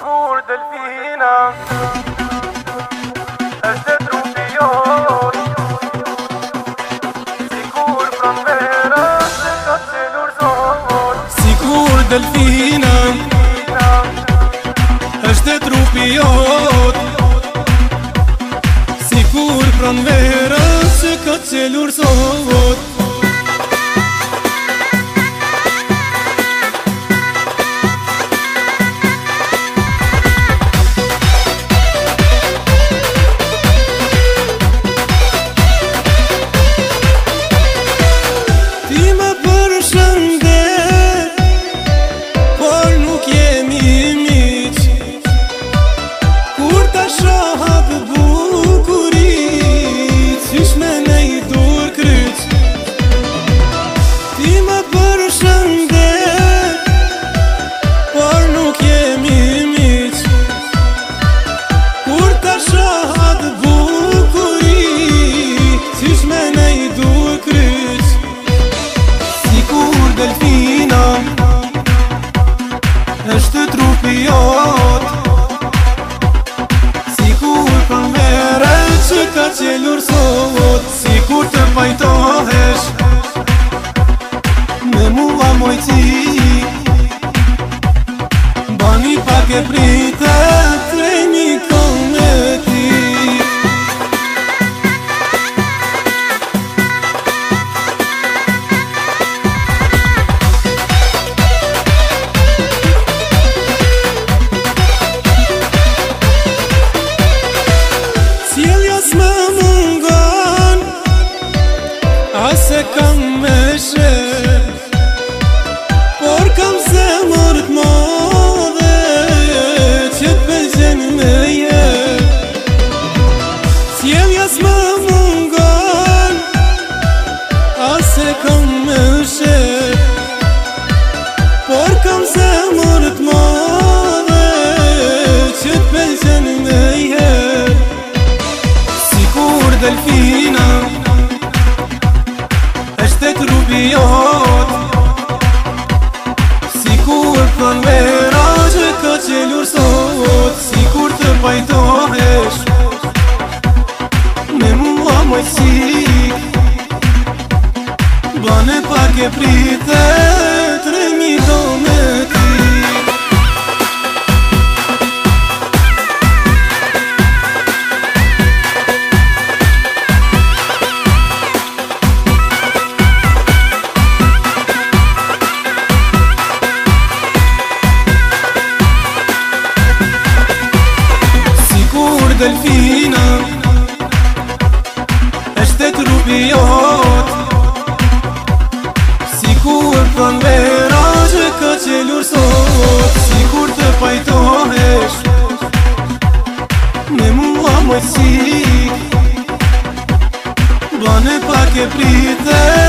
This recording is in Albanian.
Sigur delfina është e trupi jot, sigur pranvera se ka celur zot. Sigur delfina është e trupi jot, sigur pranvera se ka celur zot. Është trupi jot, sigur pranvera që ka celur sot. Sigur të pajtohesh me mua mojci, bani pak e prite treni kon me ti. Se kam me shër, por kam zemër t'madhe që t'pëlqen me jet. Sjellja s'më mungon, as se kam me shër, por kam zemër t'madhe që t'pëlqen me jet. Sigur delfina është e trupi jot, sigur pranvera që ka celur sot. Sigur të pajtohesh me mua mojësik, bane pak e prite tremi do me ti. Delfina është e trupi jot, sigur pranvera që ka celur sot. Sigur të pajtohesh me mua mojësik, bane pak e prite